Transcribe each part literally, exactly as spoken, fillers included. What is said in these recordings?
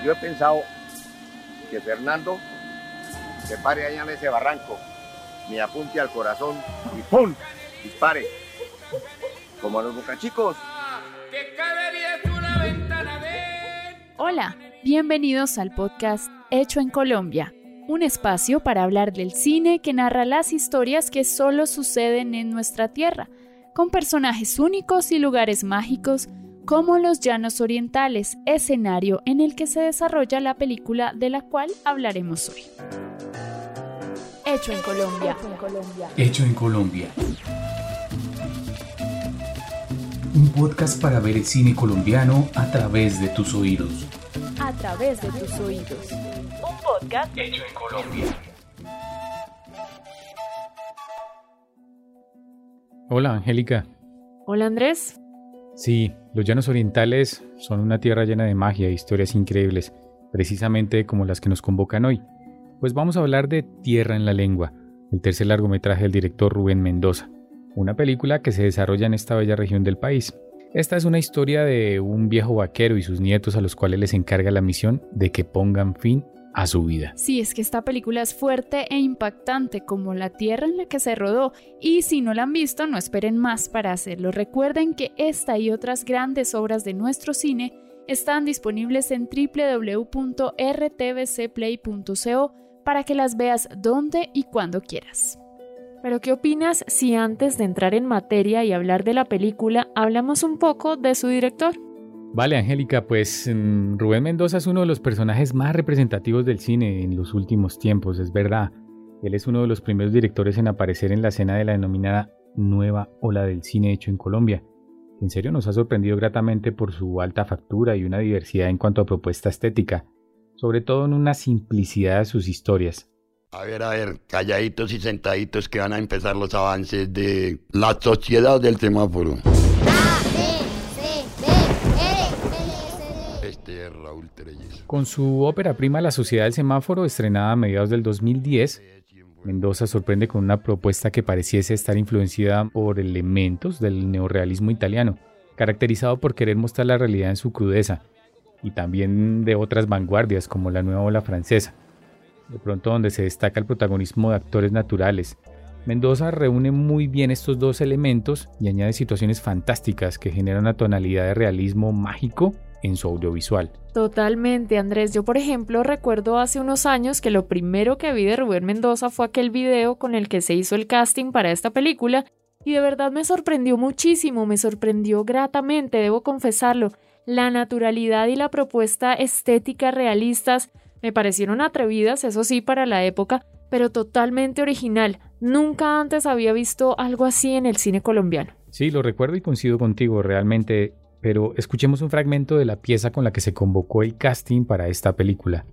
yo he pensado que Fernando se pare allá en ese barranco, me apunte al corazón y ¡pum! Dispare. Como a los bocachicos. Hola, bienvenidos al podcast Hecho en Colombia, un espacio para hablar del cine que narra las historias que solo suceden en nuestra tierra, con personajes únicos y lugares mágicos como los Llanos Orientales, escenario en el que se desarrolla la película de la cual hablaremos hoy. Hecho en Colombia. Hecho en Colombia. Hecho en Colombia. Un podcast para ver el cine colombiano a través de tus oídos. A través de tus oídos. Un podcast hecho en Colombia. Hola, Angélica. Hola, Andrés. Sí, los Llanos Orientales son una tierra llena de magia e historias increíbles, precisamente como las que nos convocan hoy. Pues vamos a hablar de Tierra en la Lengua, el tercer largometraje del director Rubén Mendoza, una película que se desarrolla en esta bella región del país. Esta es una historia de un viejo vaquero y sus nietos a los cuales les encarga la misión de que pongan fin a su vida. Sí, es que esta película es fuerte e impactante como la tierra en la que se rodó, y si no la han visto, no esperen más para hacerlo. Recuerden que esta y otras grandes obras de nuestro cine están disponibles en doble u doble u doble u punto r t v c play punto co para que las veas donde y cuando quieras. Pero ¿qué opinas si antes de entrar en materia y hablar de la película, hablamos un poco de su director? Vale, Angélica, pues um, Rubén Mendoza es uno de los personajes más representativos del cine en los últimos tiempos, es verdad. Él es uno de los primeros directores en aparecer en la escena de la denominada nueva ola del cine hecho en Colombia. En serio nos ha sorprendido gratamente por su alta factura y una diversidad en cuanto a propuesta estética, sobre todo en una simplicidad de sus historias. A ver, a ver, calladitos y sentaditos que van a empezar los avances de La Sociedad del Semáforo. A, B, C, D, E, L, S, D. Este es Raúl Trelles. Con su ópera prima La Sociedad del Semáforo, estrenada a mediados del dos mil diez, Mendoza sorprende con una propuesta que pareciese estar influenciada por elementos del neorrealismo italiano, caracterizado por querer mostrar la realidad en su crudeza, y también de otras vanguardias como la nueva ola francesa, de pronto donde se destaca el protagonismo de actores naturales. Mendoza reúne muy bien estos dos elementos y añade situaciones fantásticas que generan una tonalidad de realismo mágico en su audiovisual. Totalmente, Andrés. Yo, por ejemplo, recuerdo hace unos años que lo primero que vi de Rubén Mendoza fue aquel video con el que se hizo el casting para esta película, y de verdad me sorprendió muchísimo, me sorprendió gratamente, debo confesarlo. La naturalidad y la propuesta estética realistas me parecieron atrevidas, eso sí, para la época, pero totalmente original. Nunca antes había visto algo así en el cine colombiano. Sí, lo recuerdo y coincido contigo realmente, pero escuchemos un fragmento de la pieza con la que se convocó el casting para esta película.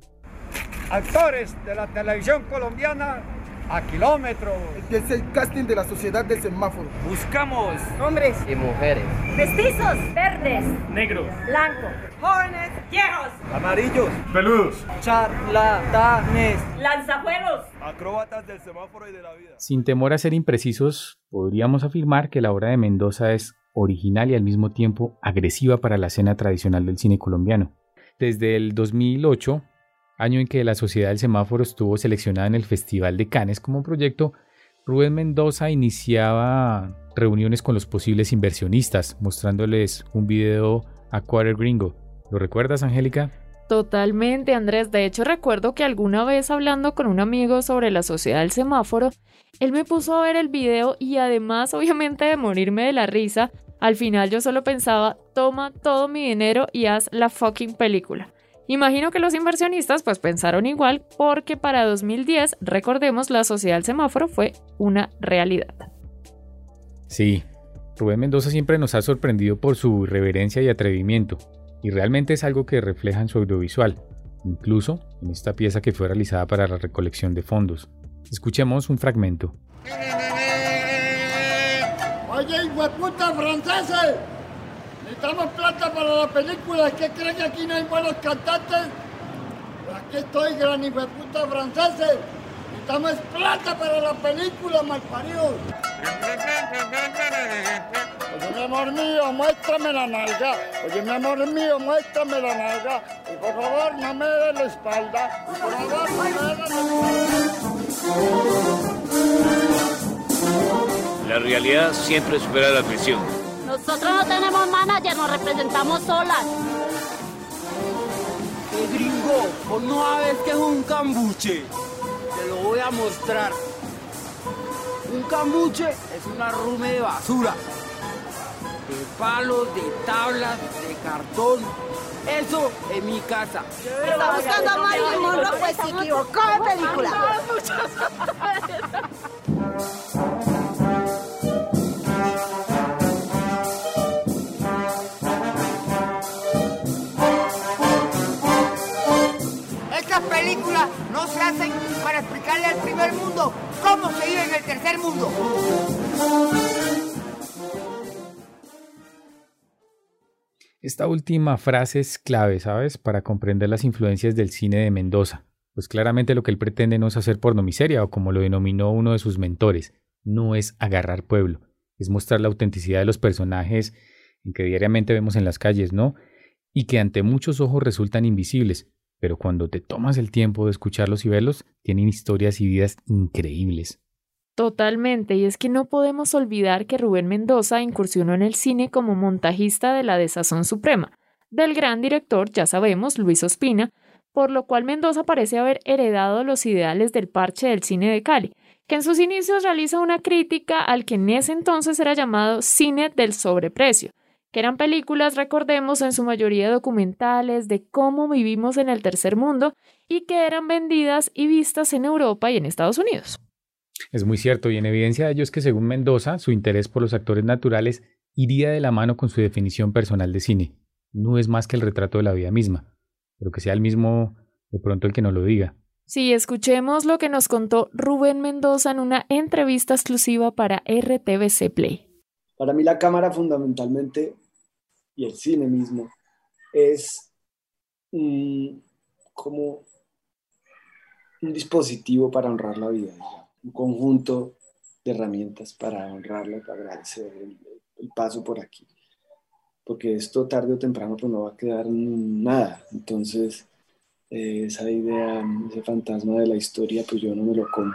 Actores de la televisión colombiana a kilómetros. Este es el casting de La Sociedad del Semáforo. Buscamos hombres y mujeres, mestizos, verdes, negros, blancos, jóvenes, viejos, amarillos, peludos, charlatanes, lanzajuegos, acróbatas del semáforo y de la vida. Sin temor a ser imprecisos, podríamos afirmar que la obra de Mendoza es original y al mismo tiempo agresiva para la escena tradicional del cine colombiano. Desde el dos mil ocho, año en que La Sociedad del Semáforo estuvo seleccionada en el Festival de Cannes como proyecto, Rubén Mendoza iniciaba reuniones con los posibles inversionistas, mostrándoles un video a Quarter Gringo. ¿Lo recuerdas, Angélica? Totalmente, Andrés. De hecho, recuerdo que alguna vez hablando con un amigo sobre La Sociedad del Semáforo, él me puso a ver el video y además, obviamente, de morirme de la risa, al final yo solo pensaba, toma todo mi dinero y haz la fucking película. Imagino que los inversionistas pues pensaron igual, porque para dos mil diez, recordemos, La Sociedad del Semáforo fue una realidad. Sí, Rubén Mendoza siempre nos ha sorprendido por su irreverencia y atrevimiento, y realmente es algo que refleja en su audiovisual, incluso en esta pieza que fue realizada para la recolección de fondos. Escuchemos un fragmento. Oye, hijueputa franceses, necesitamos plata para la película. ¿Qué creen que aquí no hay buenos cantantes? Aquí estoy, gran hijueputa franceses. Necesitamos plata para la película, malparidos. Oye, mi amor mío, muéstrame la nalga. Oye, mi amor mío, muéstrame la nalga. Y por favor, no me des la espalda. Y por favor, no me des la espalda. La realidad siempre supera la ficción. Nosotros no tenemos manager, nos representamos solas. ¡Eh, gringo! ¿Vos no sabes qué es un cambuche? Te lo voy a mostrar. Un cambuche es una arrume de basura. De palos, de tablas, de cartón. Eso es mi casa. Está buscando a Marilyn Monroe, pues se equivocó de película. Estas películas no se hacen para explicarle al primer mundo cómo se vive en el tercer mundo. Esta última frase es clave, ¿sabes? Para comprender las influencias del cine de Mendoza. Pues claramente lo que él pretende no es hacer pornomiseria, o como lo denominó uno de sus mentores, no es agarrar pueblo, es mostrar la autenticidad de los personajes en que diariamente vemos en las calles, ¿no? Y que ante muchos ojos resultan invisibles, pero cuando te tomas el tiempo de escucharlos y verlos, tienen historias y vidas increíbles. Totalmente, y es que no podemos olvidar que Rubén Mendoza incursionó en el cine como montajista de La Desazón Suprema, del gran director, ya sabemos, Luis Ospina, por lo cual Mendoza parece haber heredado los ideales del parche del cine de Cali, que en sus inicios realiza una crítica al que en ese entonces era llamado cine del sobreprecio, que eran películas, recordemos, en su mayoría documentales de cómo vivimos en el tercer mundo y que eran vendidas y vistas en Europa y en Estados Unidos. Es muy cierto, y en evidencia de ello es que según Mendoza, su interés por los actores naturales iría de la mano con su definición personal de cine. No es más que el retrato de la vida misma, pero que sea el mismo de pronto el que nos lo diga. Sí, escuchemos lo que nos contó Rubén Mendoza en una entrevista exclusiva para R T V C Play. Para mí la cámara fundamentalmente, y el cine mismo, es um, como un dispositivo para honrar la vida, digamos. Un conjunto de herramientas para honrarla, para agradecer el, el paso por aquí. Porque esto tarde o temprano pues, no va a quedar en nada. Entonces, eh, esa idea, ese fantasma de la historia, pues yo no me lo como.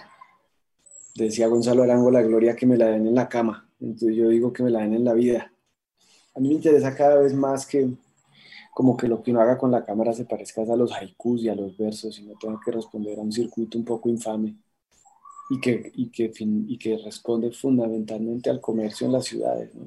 Decía Gonzalo Arango, la gloria que me la den en la cama. Entonces yo digo que me la den en la vida. A mí me interesa cada vez más que como que lo que uno haga con la cámara se parezca a los haikus y a los versos y no tenga que responder a un circuito un poco infame. Y que, y, que, y que responde fundamentalmente al comercio en las ciudades, ¿no?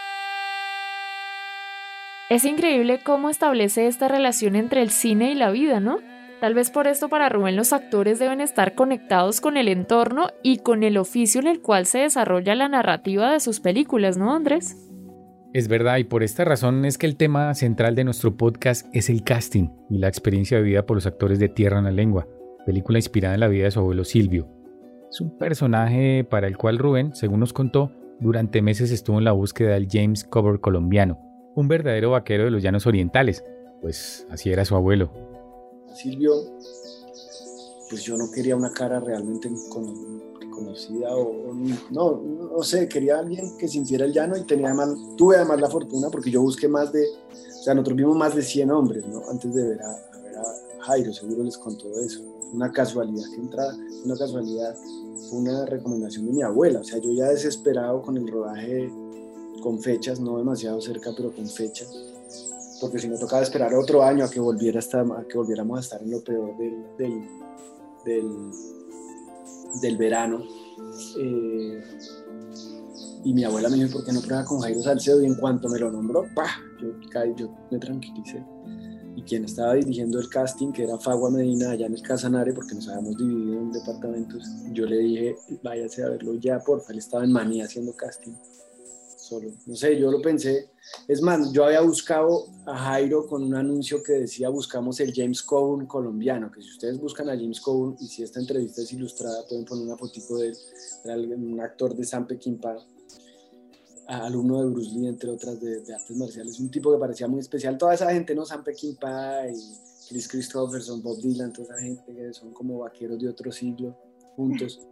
Es increíble cómo establece esta relación entre el cine y la vida, ¿no? Tal vez por esto para Rubén los actores deben estar conectados con el entorno y con el oficio en el cual se desarrolla la narrativa de sus películas, ¿no, Andrés? Es verdad, y por esta razón es que el tema central de nuestro podcast es el casting y la experiencia vivida por los actores de Tierra en la Lengua, película inspirada en la vida de su abuelo Silvio. Es un personaje para el cual Rubén, según nos contó, durante meses estuvo en la búsqueda del James Coburn colombiano, un verdadero vaquero de los llanos orientales, pues así era su abuelo. Silvio, pues yo no quería una cara realmente conocida o, o no, no sé, quería alguien que sintiera el llano y tenía además, tuve además la fortuna porque yo busqué más de, o sea, nosotros vimos más de cien hombres, ¿no? Antes de ver a, a, ver a Jairo, seguro les contó eso. Una casualidad que entraba, una casualidad, fue una recomendación de mi abuela, o sea, yo ya desesperado con el rodaje, con fechas, no demasiado cerca, pero con fechas, porque si no tocaba esperar otro año a que, volviera hasta, a que volviéramos a estar en lo peor del, del, del, del verano. Eh, y mi abuela me dijo, ¿por qué no prueba con Jairo Salcedo? Y en cuanto me lo nombró, ¡pah! Yo, caí, yo me tranquilicé. Y quien estaba dirigiendo el casting, que era Fagua Medina, allá en el Casanare, porque nos habíamos dividido en departamentos, yo le dije, váyase a verlo ya, porfa. Él estaba en Manía haciendo casting. Solo. No sé, yo lo pensé. Es más, yo había buscado a Jairo con un anuncio que decía buscamos el James Coburn colombiano, que si ustedes buscan a James Coburn y si esta entrevista es ilustrada pueden poner una fotico de él, era un actor de San Peckinpah, alumno de Bruce Lee, entre otras de, de artes marciales, un tipo que parecía muy especial. Toda esa gente, ¿no? Sam Peckinpah y Chris Christopherson, Bob Dylan, toda esa gente que son como vaqueros de otro siglo juntos.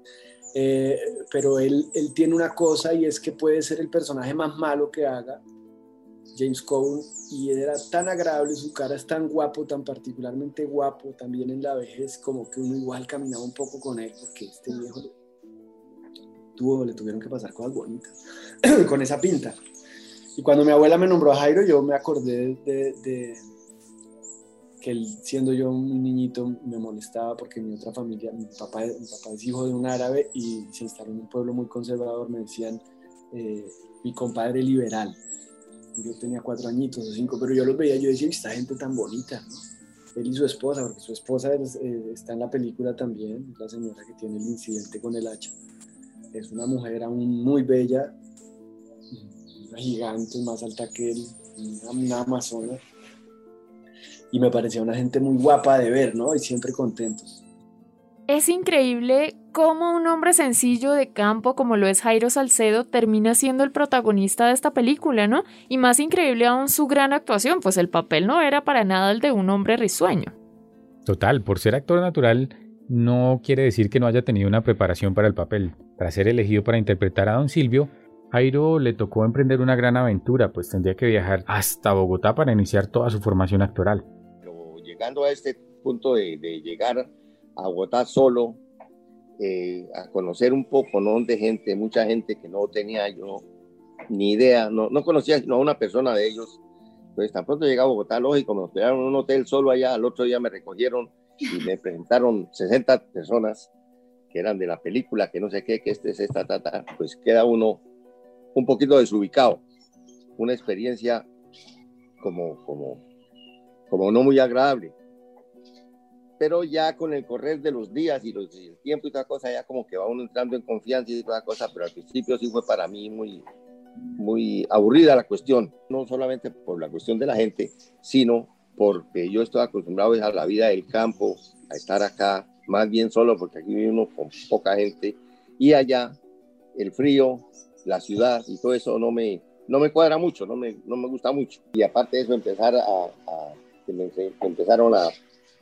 Eh, pero él, él tiene una cosa y es que puede ser el personaje más malo que haga James Coburn, y era tan agradable, su cara es tan guapo, tan particularmente guapo, también en la vejez, como que uno igual caminaba un poco con él, porque este viejo tuvo, le tuvieron que pasar cosas bonitas con esa pinta. Y cuando mi abuela me nombró a Jairo, yo me acordé de, de que él, siendo yo un niñito, me molestaba porque mi otra familia, mi papá, mi papá es hijo de un árabe y se instaló en un pueblo muy conservador, me decían eh, mi compadre liberal. Yo tenía cuatro añitos o cinco, pero yo los veía y yo decía, esta gente tan bonita, ¿no? Él y su esposa, porque su esposa es, eh, está en la película también, la señora que tiene el incidente con el hacha. Es una mujer aún muy bella, una gigante, más alta que él, una, una amazona. Y me parecía una gente muy guapa de ver, ¿no? Y siempre contentos. Es increíble cómo un hombre sencillo de campo como lo es Jairo Salcedo termina siendo el protagonista de esta película, ¿no? Y más increíble aún su gran actuación, pues el papel no era para nada el de un hombre risueño. Total, por ser actor natural no quiere decir que no haya tenido una preparación para el papel. Tras ser elegido para interpretar a Don Silvio, Jairo le tocó emprender una gran aventura, pues tendría que viajar hasta Bogotá para iniciar toda su formación actoral. Pero llegando a este punto de, de llegar a Bogotá solo, eh, a conocer un poco, ¿no? De gente, mucha gente que no tenía yo ni idea, no, no conocía sino a una persona de ellos. Entonces tan pronto llegué a Bogotá, lógico, me hospedaron en un hotel solo allá, al otro día me recogieron y me presentaron sesenta personas que eran de la película, que no sé qué, que este es esta, tata, pues queda uno un poquito desubicado, una experiencia como, como, como no muy agradable. Pero ya con el correr de los días y, los, y el tiempo y toda cosa, ya como que va uno entrando en confianza y toda cosa, pero al principio sí fue para mí muy, muy aburrida la cuestión, no solamente por la cuestión de la gente, sino porque yo estoy acostumbrado a la vida del campo, a estar acá, más bien solo, porque aquí vive uno con poca gente, y allá el frío, la ciudad y todo eso no me, no me cuadra mucho, no me, no me gusta mucho. Y aparte de eso, empezar a, a que me empezaron a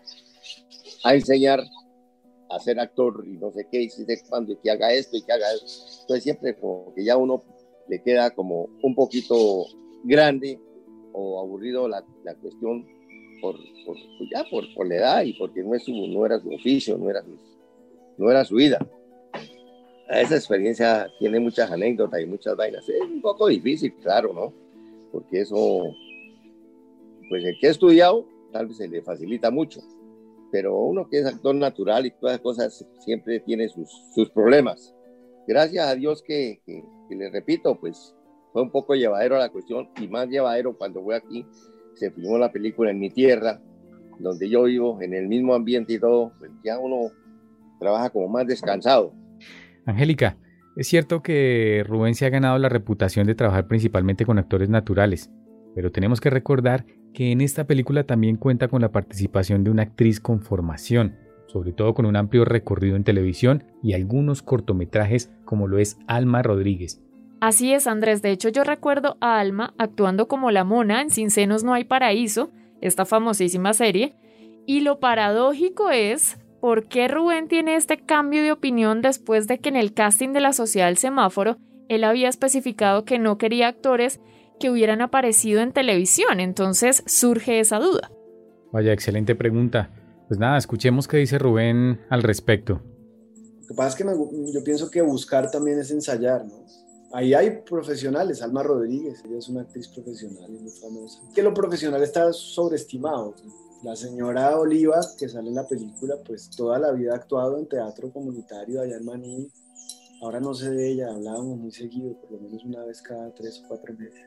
a enseñar a ser actor y no sé qué, y si sé cuándo, y que haga esto y que haga eso. Entonces siempre como que ya uno le queda como un poquito grande o aburrido la, la cuestión por, por, pues ya por, por la edad y porque no, es su, no era su oficio, no era su, no era su vida. Esa experiencia tiene muchas anécdotas y muchas vainas. Es un poco difícil, claro, ¿no? Porque eso, pues el que ha estudiado tal vez se le facilita mucho. Pero uno que es actor natural y todas las cosas siempre tiene sus, sus problemas. Gracias a Dios que, que, que les repito, pues fue un poco llevadero la cuestión y más llevadero cuando fue aquí, se filmó la película en mi tierra, donde yo vivo, en el mismo ambiente y todo, pues ya uno trabaja como más descansado. Angélica, es cierto que Rubén se ha ganado la reputación de trabajar principalmente con actores naturales, pero tenemos que recordar que en esta película también cuenta con la participación de una actriz con formación, sobre todo con un amplio recorrido en televisión y algunos cortometrajes como lo es Alma Rodríguez. Así es, Andrés. De hecho, yo recuerdo a Alma actuando como la mona en Sin Senos No Hay Paraíso, esta famosísima serie, y lo paradójico es por qué Rubén tiene este cambio de opinión después de que en el casting de La Sociedad del Semáforo él había especificado que no quería actores que hubieran aparecido en televisión. Entonces surge esa duda. Vaya, excelente pregunta. Pues nada, escuchemos qué dice Rubén al respecto. Lo que pasa es que me, yo pienso que buscar también es ensayar, ¿no? Ahí hay profesionales, Alma Rodríguez, ella es una actriz profesional y muy famosa. Que lo profesional está sobreestimado. La señora Oliva, que sale en la película, pues toda la vida ha actuado en teatro comunitario allá en Maní. Ahora no sé de ella, hablábamos muy seguido, por lo menos una vez cada tres o cuatro meses.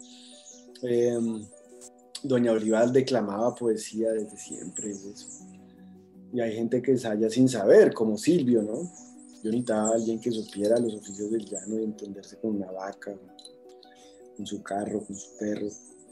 Eh, Doña Oliva declamaba poesía desde siempre. Eso. Y hay gente que ensaya sin saber, como Silvio, ¿no? Yo necesitaba a alguien que supiera los oficios del llano y entenderse con una vaca, con su carro, con su perro.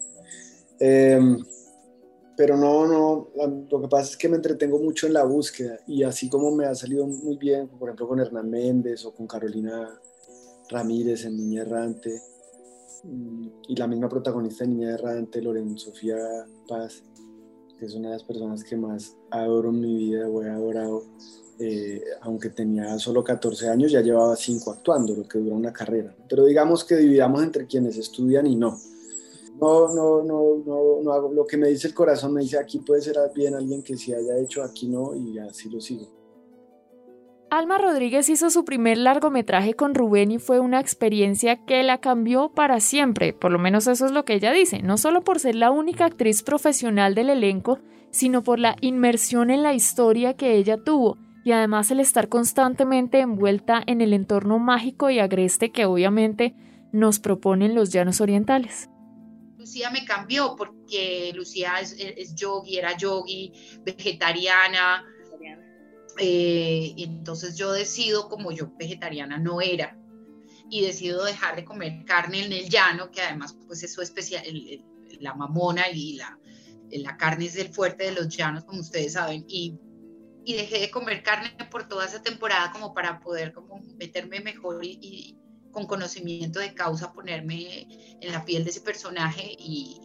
Eh, pero no, no, lo que pasa es que me entretengo mucho en la búsqueda y así como me ha salido muy bien, por ejemplo con Hernán Méndez o con Carolina Ramírez en Niña Errante y la misma protagonista de Niña Errante, Loren Sofía Paz, porque es una de las personas que más adoro en mi vida, o he adorado. Eh, aunque tenía solo catorce años, ya llevaba cinco actuando, lo que dura una carrera. Pero digamos que dividamos entre quienes estudian y no. No, no, no, no, no hago lo que me dice el corazón, me dice aquí puede ser bien alguien que sí haya hecho, aquí no, y así lo sigo. Alma Rodríguez hizo su primer largometraje con Rubén y fue una experiencia que la cambió para siempre, por lo menos eso es lo que ella dice, no solo por ser la única actriz profesional del elenco, sino por la inmersión en la historia que ella tuvo y además el estar constantemente envuelta en el entorno mágico y agreste que obviamente nos proponen los Llanos Orientales. Lucía me cambió porque Lucía es, es yogi, era yogi, vegetariana, eh, entonces yo decido, como yo vegetariana no era, y decido dejar de comer carne en el llano, que además pues eso es especial, el, el, la mamona y la, la carne es el fuerte de los llanos, como ustedes saben, y, y dejé de comer carne por toda esa temporada como para poder como meterme mejor y, y con conocimiento de causa ponerme en la piel de ese personaje y,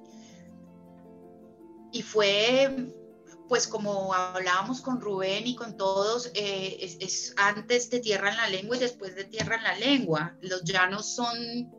y fue pues como hablábamos con Rubén y con todos, eh, es, es antes de Tierra en la Lengua y después de Tierra en la Lengua. Los llanos son,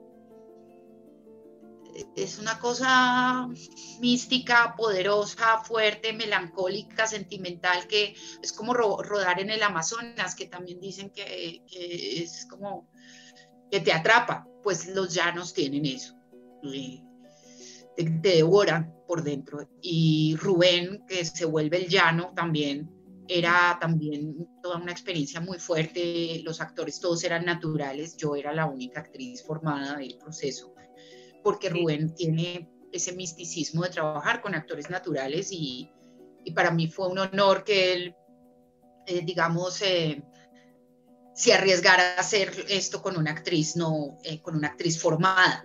es una cosa mística, poderosa, fuerte, melancólica, sentimental, que es como ro- rodar en el Amazonas, que también dicen que, que es como que te atrapa. Pues los llanos tienen eso. Y, Te, te devoran por dentro. Y Rubén, que se vuelve el llano, también era también toda una experiencia muy fuerte. Los actores todos eran naturales, yo era la única actriz formada del proceso, porque Rubén tiene ese misticismo de trabajar con actores naturales y, y para mí fue un honor que él, eh, digamos, eh, se arriesgara a hacer esto con una actriz, no eh, con una actriz formada.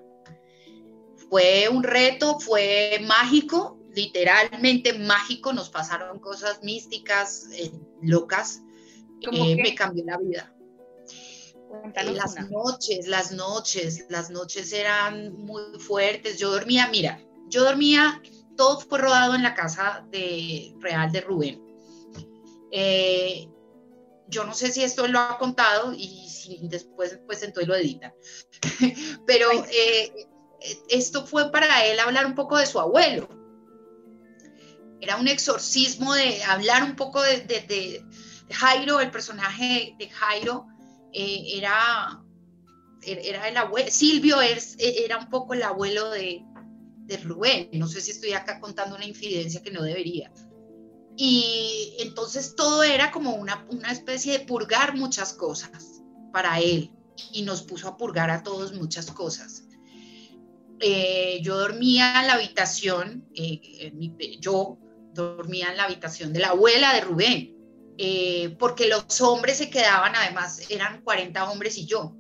Fue un reto, fue mágico, literalmente mágico, nos pasaron cosas místicas, eh, locas, eh, me cambió la vida. Eh, las una. noches, las noches, las noches eran muy fuertes, yo dormía, mira, yo dormía, todo fue rodado en la casa de, real de Rubén. Eh, yo no sé si esto lo ha contado y si después pues entonces lo edita, pero... Eh, esto fue para él hablar un poco de su abuelo. Era un exorcismo de hablar un poco de, de, de Jairo, el personaje de Jairo, eh, era, era el abuelo, Silvio es, era un poco el abuelo de, de Rubén. No sé si estoy acá contando una infidencia que no debería. Y entonces todo era como una, una especie de purgar muchas cosas para él, y nos puso a purgar a todos muchas cosas. Eh, yo dormía en la habitación, eh, mi, yo dormía en la habitación de la abuela de Rubén, eh, porque los hombres se quedaban, además eran cuarenta hombres y yo.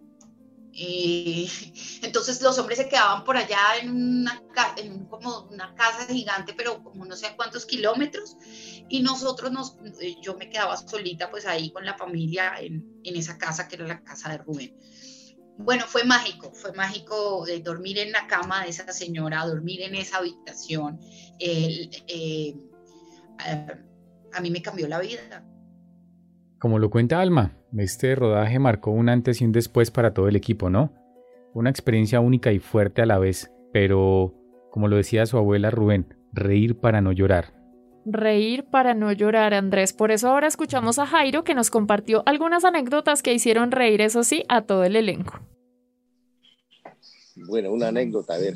Eh, entonces los hombres se quedaban por allá en una, en como una casa gigante, pero como no sé a cuántos kilómetros, y nosotros, nos, yo me quedaba solita pues ahí con la familia en, en esa casa que era la casa de Rubén. Bueno, fue mágico, fue mágico eh, dormir en la cama de esa señora, dormir en esa habitación. Eh, eh, eh, a mí me cambió la vida. Como lo cuenta Alma, este rodaje marcó un antes y un después para todo el equipo, ¿no? Una experiencia única y fuerte a la vez, pero, como lo decía su abuela Rubén, reír para no llorar. Reír para no llorar, Andrés. Por eso ahora escuchamos a Jairo, que nos compartió algunas anécdotas que hicieron reír, eso sí, a todo el elenco. Bueno, una anécdota, a ver.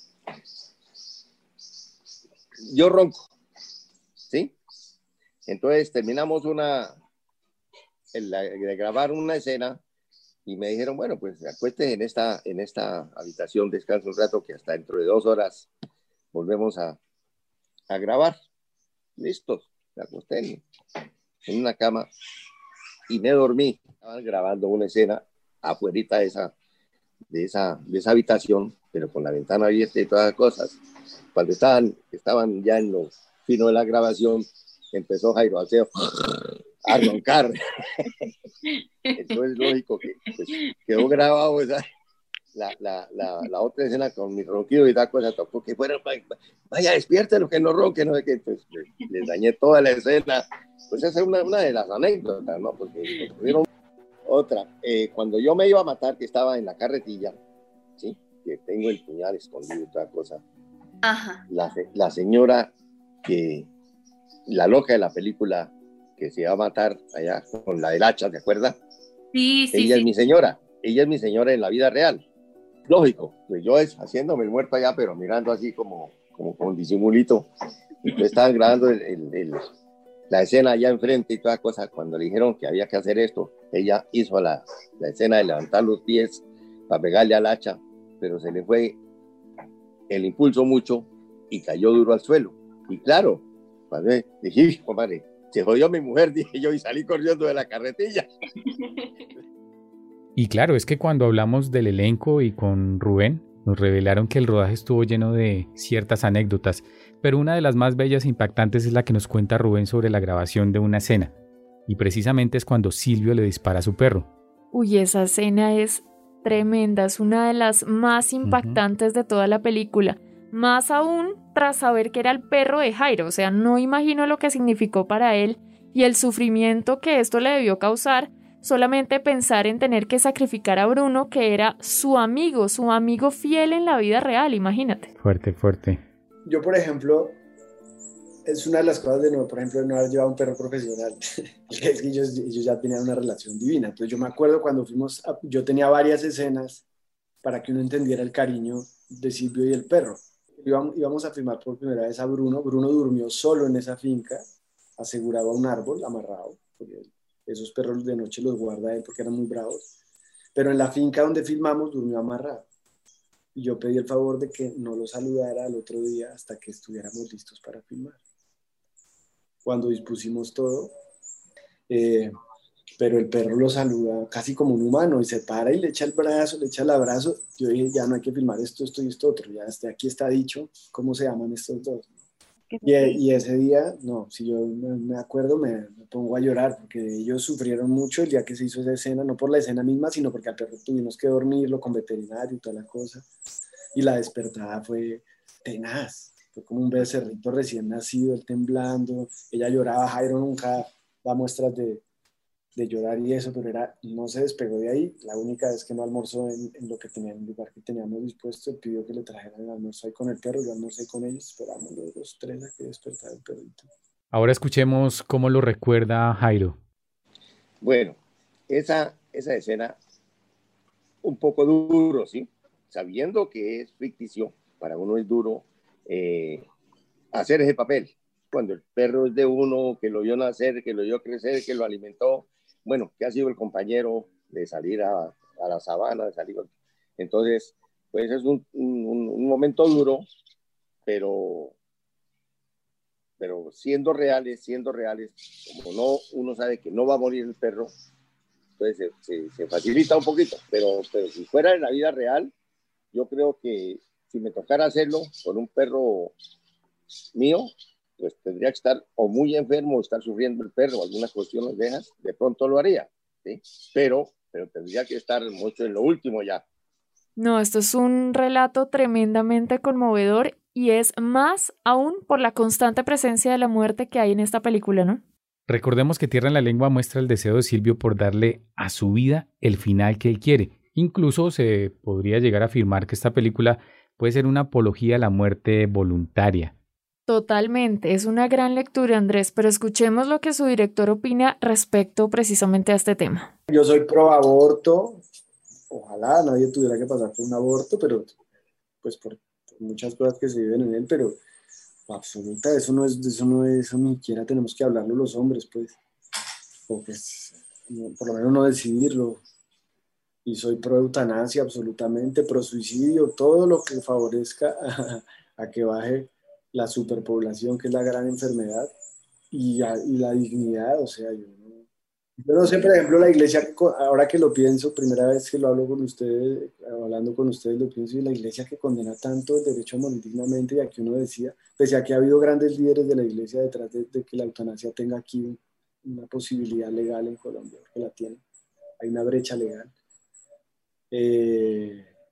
Yo ronco, ¿sí? Entonces terminamos una, de grabar una escena y me dijeron, bueno, pues acuéstese en esta, en esta habitación, descansa un rato que hasta dentro de dos horas volvemos a, a grabar. Listos, me acosté en una cama y me dormí. Estaban grabando una escena afuera de esa, de, esa, de esa habitación, pero con la ventana abierta y todas las cosas. Cuando estaban, estaban ya en lo fino de la grabación, empezó Jairo a hacer, a roncar. Entonces, lógico que pues, quedó grabado esa, la, la, la, la otra escena con mi ronquido y da cosa, tocó que fuera, vaya, despiértelo, que no ronque, no sé qué, pues les, les dañé toda la escena. Pues esa es una, una de las anécdotas, ¿no? Porque tuvieron otra. Eh, cuando yo me iba a matar, que estaba en la carretilla, ¿sí? Que tengo el puñal escondido y otra cosa. Ajá. La, la señora que, la loca de la película, que se iba a matar allá con la del hacha, ¿te acuerdas? Sí, sí, Ella sí. es mi señora, ella es mi señora en la vida real. Lógico, pues yo es haciéndome el muerto allá, pero mirando así como, como con disimulito. Entonces estaban grabando el, el, el, la escena allá enfrente y toda cosa. Cuando le dijeron que había que hacer esto, ella hizo la, la escena de levantar los pies para pegarle al hacha, pero se le fue el impulso mucho y cayó duro al suelo. Y claro, cuando dije, compadre, se jodió mi mujer, dije yo, y salí corriendo de la carretilla. Y claro, es que cuando hablamos del elenco y con Rubén, nos revelaron que el rodaje estuvo lleno de ciertas anécdotas, pero una de las más bellas e impactantes es la que nos cuenta Rubén sobre la grabación de una escena, y precisamente es cuando Silvio le dispara a su perro. Uy, esa escena es tremenda, es una de las más impactantes uh-huh. de toda la película, más aún tras saber que era el perro de Jairo, o sea, no imagino lo que significó para él y el sufrimiento que esto le debió causar. Solamente pensar en tener que sacrificar a Bruno, que era su amigo, su amigo fiel en la vida real, imagínate. Fuerte, fuerte. Yo, por ejemplo, es una de las cosas de no, por ejemplo, de no haber llevado un perro profesional. Es que ellos, ellos ya tenían una relación divina. Entonces yo me acuerdo cuando fuimos, a, yo tenía varias escenas para que uno entendiera el cariño de Silvio y el perro. Íbamos, íbamos a filmar por primera vez a Bruno. Bruno durmió solo en esa finca, asegurado a un árbol, amarrado, porque esos perros de noche los guarda él porque eran muy bravos, pero en la finca donde filmamos durmió amarrado y yo pedí el favor de que no lo saludara al otro día hasta que estuviéramos listos para filmar. Cuando dispusimos todo, eh, pero el perro lo saluda casi como un humano y se para y le echa el brazo, le echa el abrazo. Yo dije, ya no hay que filmar esto, esto y esto otro, ya hasta aquí está dicho cómo se llaman estos dos. Y, y ese día, no, si yo me, me acuerdo, me, me pongo a llorar porque ellos sufrieron mucho el día que se hizo esa escena, no por la escena misma, sino porque al perro tuvimos que dormirlo con veterinario y toda la cosa. Y la despertada fue tenaz, fue como un becerrito recién nacido, él temblando, ella lloraba, Jairo nunca da muestras de, de llorar y eso, pero era, no se despegó de ahí. La única vez que no almorzó en, en lo que tenía, en el lugar que teníamos dispuesto, pidió que le trajeran el almuerzo ahí con el perro, yo almorcé con ellos, esperamos los dos, tres a que despertara el perrito. Ahora escuchemos cómo lo recuerda Jairo. Bueno, esa, esa escena, un poco duro, ¿sí? Sabiendo que es ficticio, para uno es duro eh, hacer ese papel. Cuando el perro es de uno, que lo vio nacer, que lo vio crecer, que lo alimentó, bueno, que ha sido el compañero de salir a, a la sabana, de salir. Entonces, pues es un, un, un momento duro, pero, pero siendo reales, siendo reales, como no, uno sabe que no va a morir el perro, entonces se, se, se facilita un poquito, pero, pero si fuera en la vida real, yo creo que si me tocara hacerlo con un perro mío, pues tendría que estar o muy enfermo o estar sufriendo el perro, algunas cuestiones de esas, de pronto lo haría, ¿sí? Pero, pero tendría que estar mucho en lo último ya. No, esto es un relato tremendamente conmovedor y es más aún por la constante presencia de la muerte que hay en esta película, ¿no? Recordemos que Tierra en la Lengua muestra el deseo de Silvio por darle a su vida el final que él quiere. Incluso se podría llegar a afirmar que esta película puede ser una apología a la muerte voluntaria. Totalmente, es una gran lectura, Andrés, pero escuchemos lo que su director opina respecto precisamente a este tema. Yo soy pro aborto, ojalá nadie tuviera que pasar por un aborto, pero pues por, por muchas cosas que se viven en él, pero absoluta, eso no es, eso no es, eso ni siquiera tenemos que hablarlo los hombres, pues, o pues, no, por lo menos no decidirlo. Y soy pro eutanasia, absolutamente, pro suicidio, todo lo que favorezca a, a que baje la superpoblación, que es la gran enfermedad, y, a, y la dignidad, o sea, yo no, yo no sé, por ejemplo, la iglesia, ahora que lo pienso, primera vez que lo hablo con ustedes, hablando con ustedes, lo pienso, y la iglesia que condena tanto el derecho a morir dignamente, y aquí uno decía, pese a que ha habido grandes líderes de la iglesia detrás de, de que la eutanasia tenga aquí una posibilidad legal en Colombia, que la tiene, hay una brecha legal. Eh,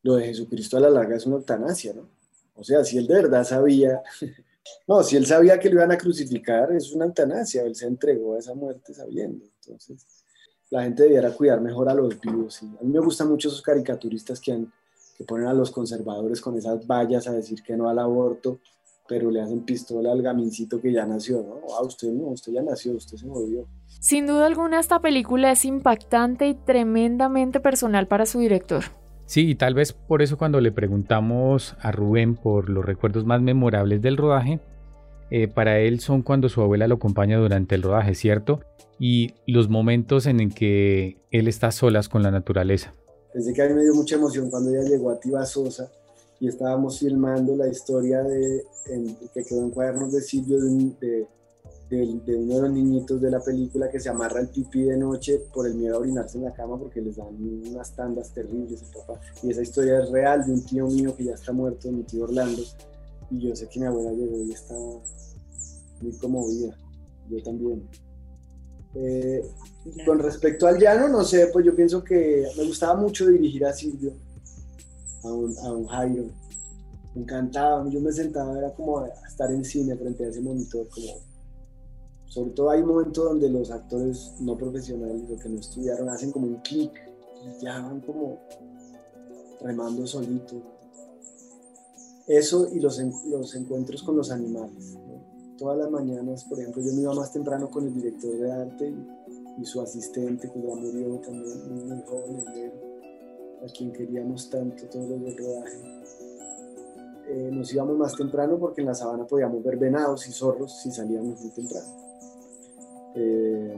lo de Jesucristo a la larga es una eutanasia, ¿no? O sea, si él de verdad sabía, no, si él sabía que lo iban a crucificar, es una eutanasia, él se entregó a esa muerte sabiendo. Entonces, la gente debiera cuidar mejor a los vivos. ¿Sí? A mí me gustan mucho esos caricaturistas que, han, que ponen a los conservadores con esas vallas a decir que no al aborto, pero le hacen pistola al gamincito que ya nació, ¿no? Ah, usted no, usted ya nació, usted se murió. Sin duda alguna, esta película es impactante y tremendamente personal para su director. Sí, y tal vez por eso cuando le preguntamos a Rubén por los recuerdos más memorables del rodaje, eh, para él son cuando su abuela lo acompaña durante el rodaje, ¿cierto? Y los momentos en el que él está a solas con la naturaleza. Desde que a mí me dio mucha emoción cuando ella llegó a Tiba Sosa y estábamos filmando la historia de, en, que quedó en Cuadernos de Silvio, de, de, de, de uno de los niñitos de la película que se amarra el pipí de noche por el miedo a orinarse en la cama porque les dan unas tandas terribles a papá. Y esa historia es real de un tío mío que ya está muerto, mi tío Orlando, y yo sé que mi abuela llegó y estaba muy conmovida, yo también. Eh, con respecto al llano, no sé, pues yo pienso que me gustaba mucho dirigir a Silvio, a un, a un Jairo, me encantaba, yo me sentaba, era como a estar en cine frente a ese monitor, como, sobre todo hay un momento donde los actores no profesionales, o que no estudiaron, hacen como un clic y ya van como remando solitos. Eso y los, los encuentros con los animales, ¿no? Todas las mañanas, por ejemplo, yo me iba más temprano con el director de arte y, y su asistente, que ya murió también, muy joven, negro, a quien queríamos tanto todos los del rodaje. Eh, nos íbamos más temprano porque en la sabana podíamos ver venados y zorros si salíamos muy temprano. Eh,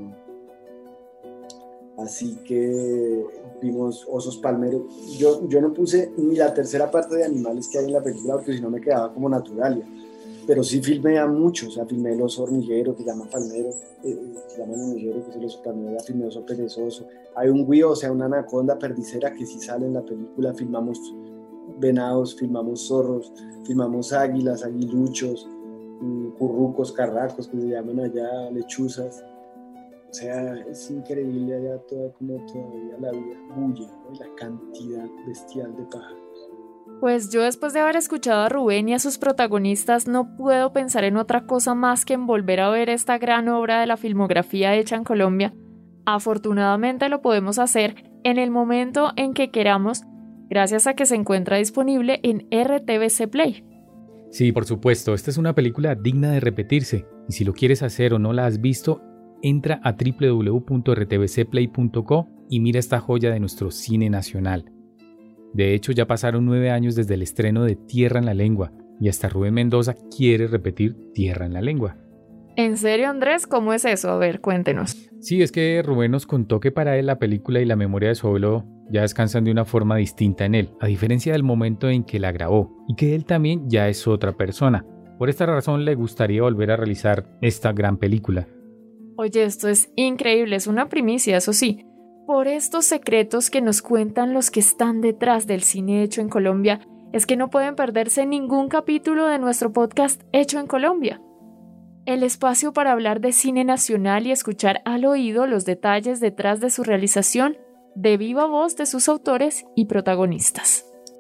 así que vimos osos palmeros. Yo, yo no puse ni la tercera parte de animales que hay en la película porque si no me quedaba como Naturalia. Pero sí filmé a muchos, o sea, filmé el oso hormiguero que llaman palmero, eh, que llaman hormiguero, que es el oso palmero, filmé oso perezoso. Hay un güío, o sea, una anaconda perdicera que sí sale en la película, filmamos venados, filmamos zorros, filmamos águilas, aguiluchos, currucos, carracos, que se llaman allá, lechuzas. O sea, es increíble allá toda, como todavía la vida bulle, ¿no? Y la cantidad bestial de pájaros. Pues yo después de haber escuchado a Rubén y a sus protagonistas no puedo pensar en otra cosa más que en volver a ver esta gran obra de la filmografía hecha en Colombia. Afortunadamente lo podemos hacer en el momento en que queramos, gracias a que se encuentra disponible en R T V C Play. Sí, por supuesto, esta es una película digna de repetirse, y si lo quieres hacer o no la has visto, entra a doble u doble u doble u punto r t v c play punto co y mira esta joya de nuestro cine nacional. De hecho, ya pasaron nueve años desde el estreno de Tierra en la Lengua, y hasta Rubén Mendoza quiere repetir Tierra en la Lengua. ¿En serio, Andrés? ¿Cómo es eso? A ver, cuéntenos. Sí, es que Rubén nos contó que para él la película y la memoria de su abuelo ya descansan de una forma distinta en él, a diferencia del momento en que la grabó, y que él también ya es otra persona. Por esta razón le gustaría volver a realizar esta gran película. Oye, esto es increíble, es una primicia, eso sí. Por estos secretos que nos cuentan los que están detrás del cine hecho en Colombia, es que no pueden perderse ningún capítulo de nuestro podcast Hecho en Colombia. El espacio para hablar de cine nacional y escuchar al oído los detalles detrás de su realización, de viva voz de sus autores y protagonistas.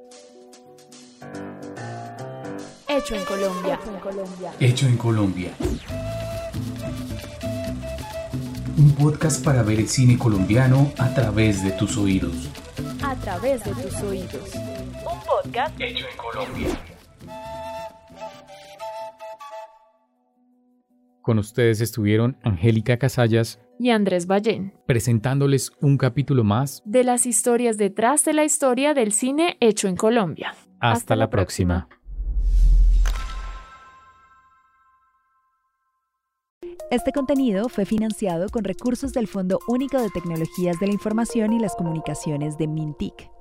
Hecho en Colombia. Hecho en Colombia. Hecho en Colombia. Un podcast para ver el cine colombiano a través de tus oídos. A través de tus oídos. Un podcast hecho en Colombia. Con ustedes estuvieron Angélica Casallas y Andrés Ballén, presentándoles un capítulo más de las historias detrás de la historia del cine hecho en Colombia. Hasta, Hasta la, la próxima. próxima. Este contenido fue financiado con recursos del Fondo Único de Tecnologías de la Información y las Comunicaciones de MINTIC.